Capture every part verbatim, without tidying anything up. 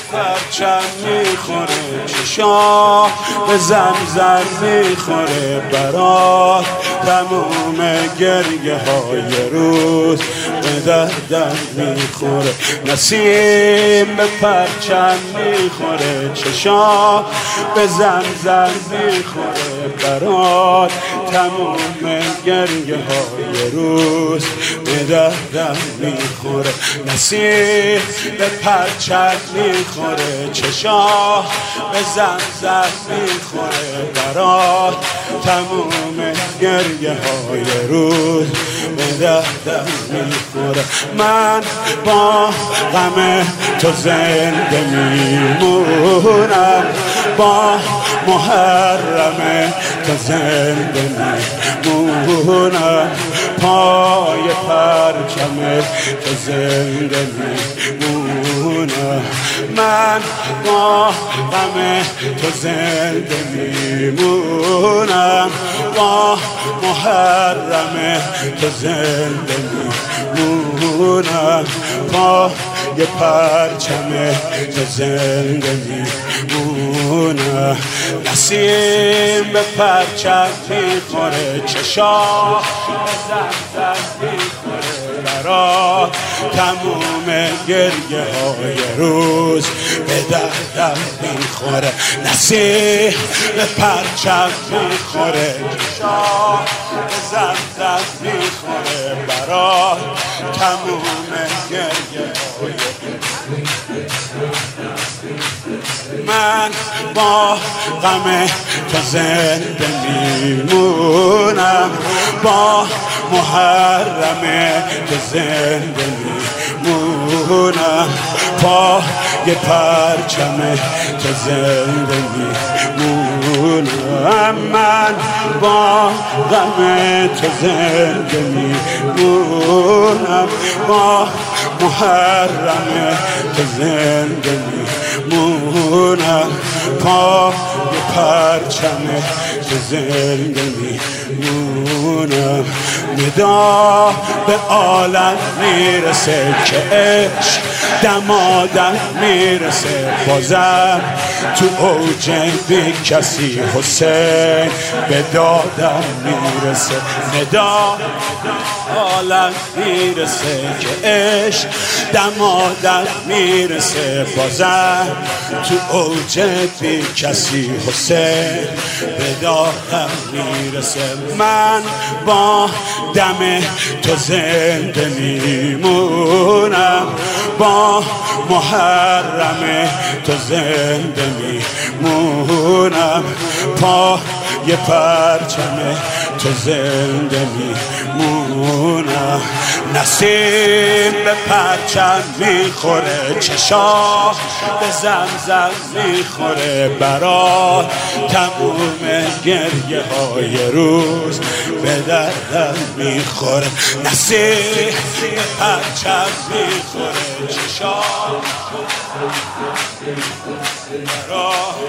پرچم میخوره، چشا به زمزم میخوره برات تموم گریه های روز به دردم میخوره. نسیم به پرچم میخوره، چشا به زمزم میخوره برات تموم گریه های روز به دردم میخوره. نسیم به پرچم میخوره، چشا به زمزم میخوره برات تموم گریه های روز به دردم میخوره. من با غم تو زنده میمونم، با محرم تو زنده میمونم، پای پرچم تو زنده میمونم. من با غم تو زنده میمونم، با محرم تو زنده میمونم، پای پرچم تو زنده میمونم. نسیم به پرچم میخوره، چشا به زمزم میخوره برات تموم گریه های روز به دردم میخوره. نسیم به پرچم میخوره، چشا به زمزم میخوره برات تموم گریه های من با غم تو زنده میمونم، با محرم تو زنده میمونم، پای پرچم تو زنده میمونم. من با غم تو زنده میمونم، با محرم تو زنده میمونم، پای پرچم تو زنده میمونم. ندا به عالم میرسه که عشق دمادم میرسه، بازم تو اوج بی کسی حسین به دادم میرسه. ندا عالم میرسه که عشق دمادم میرسه، بازم تو اوج بی کسی حسین به دادم میرسه. من با دم تو زنده میمونم، با محرم تو زنده میمونم، پای پرچم تو زنده میمونم. نسیم به پرچم میخوره، چشا به زمزم میخوره برات تموم گریه های روز به دردم میخوره. نسیم به پرچم میخوره، چشا برات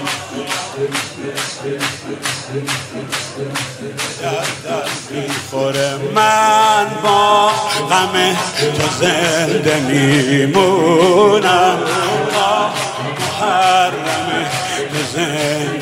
دردم میخوره. من با غم تو زنده میمونم، با محرم تو زنده